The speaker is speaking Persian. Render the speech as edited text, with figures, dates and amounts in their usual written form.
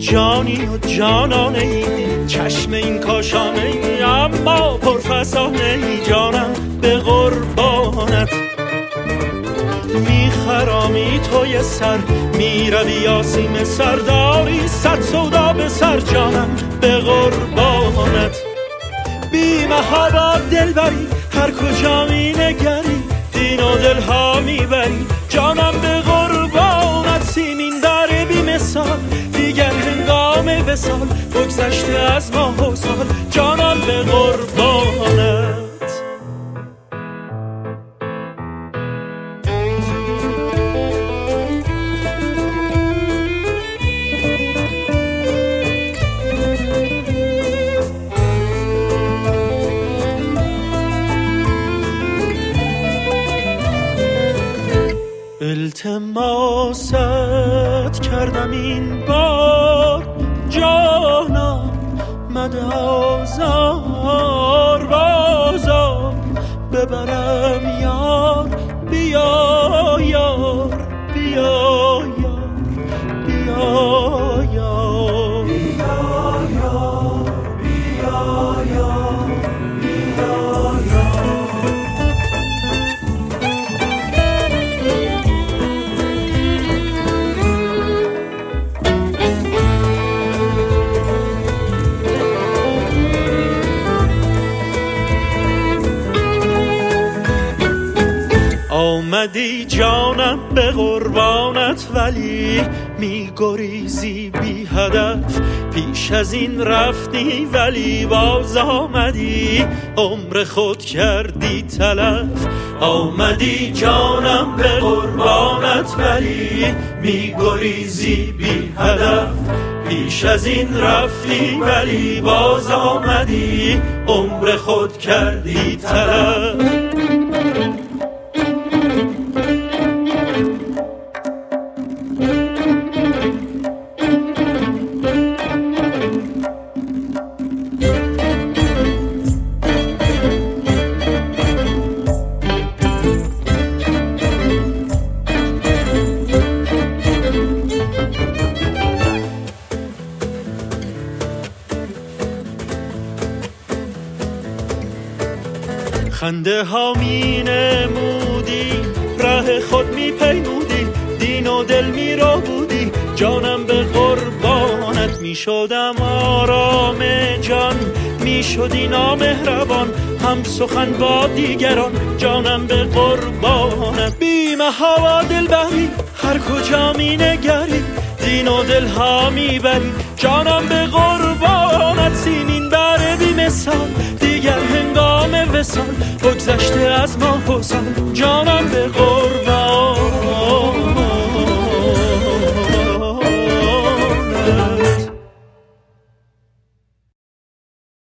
جانی و جانانه ای، چشم این کاشانه ای، اما پرفسانه ای. جانم به قربانت میخرامی توی سر، میروی یاسیم سرداری، صد سودا به سر. جانم به قربانت بی محابا دل بری، هر کجا می نگری دین و دل ها میبری. جانم به قربانت سیمین داره بی مثال، دیگر هنگام وصال بگذشته از ماه و سال. جانم به قربانت التماست کردم این بار جانم، مده آزار بازار ببرم یار. بیا یار بیا یار بیا یار بیا یار بیا یار بیا یار. آمدی جانم به قربانت ولی می گریزی بی هدف، پیش از این رفتی ولی باز آمدی عمر خود کردی تلف. آمدی جانم به قربانت ولی می گریزی بی هدف، پیش از این رفتی ولی باز آمدی عمر خود کردی تلف. خنده ها می نمودی، ره خود می پیمودی، دین و دل می رو بودی. جانم به قربانت می شدم آرام جان، می شدی نامهربان هم سخن با دیگران. جانم به قربانت بی محابا دل بری، هر کجا می نگری دین و دل ها می بری. جانم به قربانت سیمین بره بی مثال، دیگر هنگام وصال بگذشته از ماه و سال. جانم به قربانت